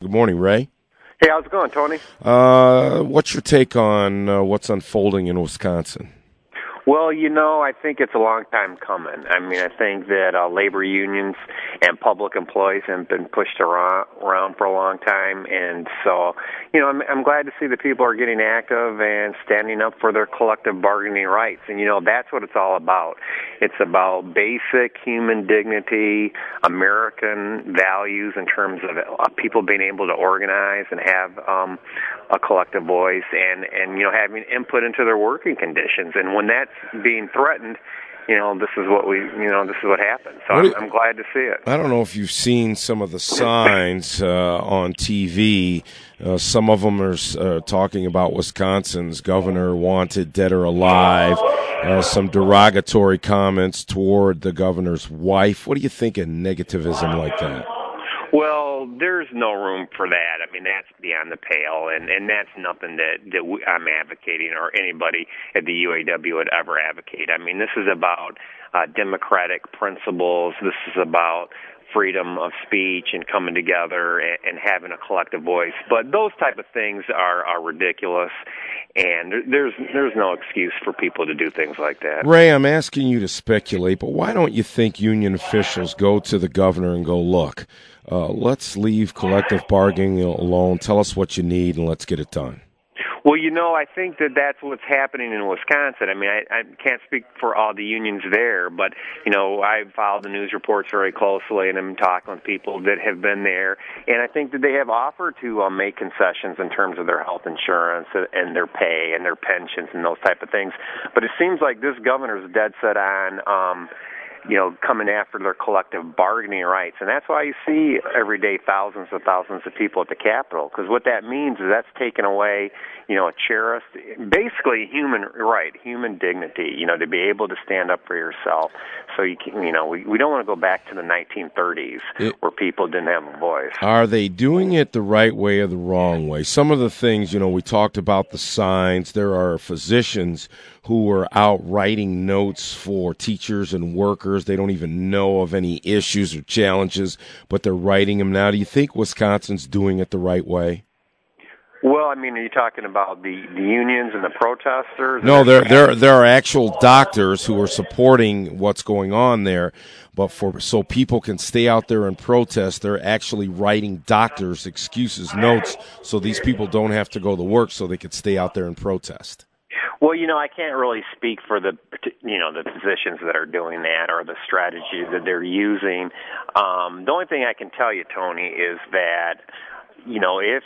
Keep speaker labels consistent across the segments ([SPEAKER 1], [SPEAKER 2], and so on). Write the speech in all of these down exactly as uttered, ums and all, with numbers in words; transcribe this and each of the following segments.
[SPEAKER 1] Good morning, Ray.
[SPEAKER 2] Hey, how's it going, Tony?
[SPEAKER 1] Uh, what's your take on uh, what's unfolding in Wisconsin?
[SPEAKER 2] Well, you know, I think it's a long time coming. I mean, I think that uh, labor unions and public employees have been pushed around, around for a long time, and so, you know, I'm, I'm glad to see that people are getting active and standing up for their collective bargaining rights, and, you know, that's what it's all about. It's about basic human dignity, American values in terms of uh, people being able to organize and have um, a collective voice and, and, you know, having input into their working conditions, and when that's being threatened, you know, this is what we, you know, this is what happens. So I'm, I'm glad to see it.
[SPEAKER 1] I don't know if you've seen some of the signs uh, on T V. Uh, some of them are uh, talking about Wisconsin's governor wanted, dead or alive. Uh, some derogatory comments toward the governor's wife. What do you think of negativism like that?
[SPEAKER 2] Well, there's no room for that. I mean, that's beyond the pale, and, and that's nothing that, that we, I'm advocating or anybody at the U A W would ever advocate. I mean, this is about uh, democratic principles. This is about freedom of speech and coming together and, and having a collective voice. But those type of things are, are ridiculous, and there's there's no excuse for people to do things like that.
[SPEAKER 1] Ray, I'm asking you to speculate, but why don't you think union officials go to the governor and go, look, uh, let's leave collective bargaining alone, tell us what you need, and let's get it done?
[SPEAKER 2] Well, you know, I think that that's what's happening in Wisconsin. I mean, I, I can't speak for all the unions there, but, you know, I followed the news reports very closely, and I'm talking with people that have been there, and I think that they have offered to uh, make concessions in terms of their health insurance and their pay and their pensions and those type of things. But it seems like this governor's dead set on um you know, coming after their collective bargaining rights. And that's why you see every day thousands and thousands of people at the Capitol, because what that means is that's taken away, you know, a cherished, basically human right, human dignity, you know, to be able to stand up for yourself. So, you can, you know, we, we don't want to go back to the nineteen thirties it, where people didn't have a voice.
[SPEAKER 1] Are they doing it the right way or the wrong way? Some of the things, you know, we talked about the signs. There are physicians who are out writing notes for teachers and workers. They don't even know of any issues or challenges, but they're writing them now. Do you think Wisconsin's doing it the right way?
[SPEAKER 2] Well, I mean, are you talking about the, the unions and the protesters?
[SPEAKER 1] No, there there there are actual doctors who are supporting what's going on there, but for so people can stay out there and protest, they're actually writing doctors' excuses, notes, so these people don't have to go to work, so they could stay out there and protest.
[SPEAKER 2] Well, you know, I can't really speak for the, you know, the physicians that are doing that or the strategy that they're using. Um, the only thing I can tell you, Tony, is that, you know, if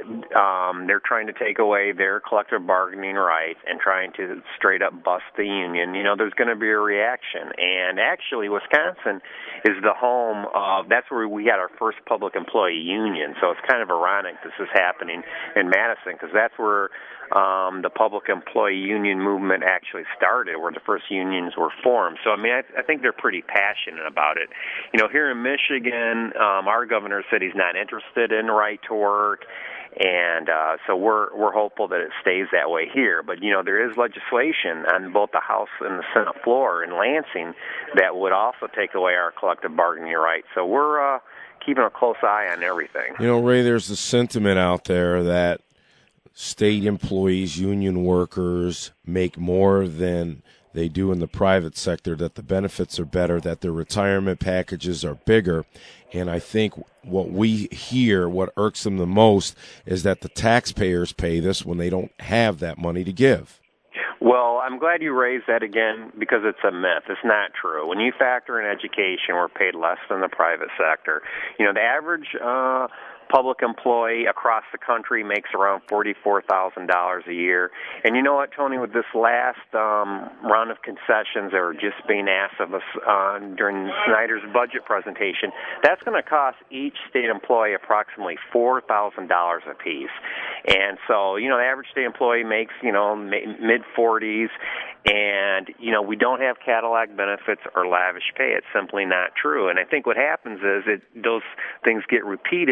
[SPEAKER 2] um, they're trying to take away their collective bargaining rights and trying to straight up bust the union, you know, there's going to be a reaction. And actually, Wisconsin is the home of, that's where we had our first public employee union. So it's kind of ironic this is happening in Madison, because that's where Um, the public employee union movement actually started, where the first unions were formed. So, I mean, I, I think they're pretty passionate about it. You know, here in Michigan, um, our governor said he's not interested in right to work, and uh, so we're we're hopeful that it stays that way here. But, you know, there is legislation on both the House and the Senate floor in Lansing that would also take away our collective bargaining rights. So we're uh, keeping a close eye on everything.
[SPEAKER 1] You know, Ray, there's the sentiment out there that state employees, union workers make more than they do in the private sector, that the benefits are better, that their retirement packages are bigger. And I think what we hear, what irks them the most, is that the taxpayers pay this when they don't have that money to give.
[SPEAKER 2] Well, I'm glad you raised that again, because it's a myth. It's not true. When you factor in education, we're paid less than the private sector. You know, the average uh, public employee across the country makes around forty-four thousand dollars a year. And you know what, Tony, with this last um, round of concessions that are just being asked of us uh, during Snyder's budget presentation, that's going to cost each state employee approximately four thousand dollars apiece. And so, you know, the average state employee makes, you know, mid-forties, and, you know, we don't have Cadillac benefits or lavish pay. It's simply not true. And I think what happens is it, those things get repeated, and people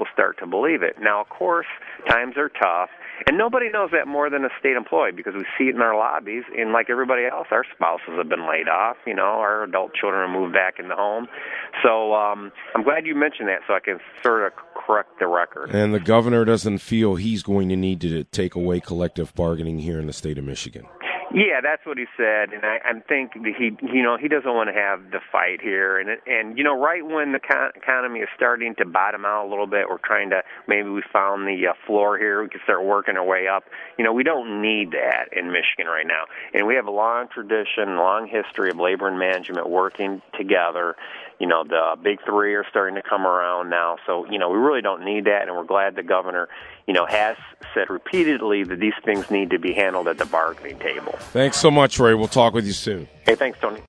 [SPEAKER 2] people start to believe it. Now, of course, times are tough, and nobody knows that more than a state employee because we see it in our lobbies, and like everybody else, our spouses have been laid off. You know, our adult children have moved back in the home. So um, I'm glad you mentioned that so I can sort of correct the record.
[SPEAKER 1] And the governor doesn't feel he's going to need to take away collective bargaining here in the state of Michigan.
[SPEAKER 2] Yeah, that's what he said, and I, I think that he, you know, he doesn't want to have the fight here, and and you know, right when the con- economy is starting to bottom out a little bit, we're trying to maybe we found the uh, floor here, we can start working our way up. You know, we don't need that in Michigan right now, and we have a long tradition, long history of labor and management working together. You know, the big three are starting to come around now, so you know, we really don't need that, and we're glad the governor, you know, has said repeatedly that these things need to be handled at the bargaining table.
[SPEAKER 1] Thanks so much, Ray. We'll talk with you soon.
[SPEAKER 2] Hey, thanks, Tony.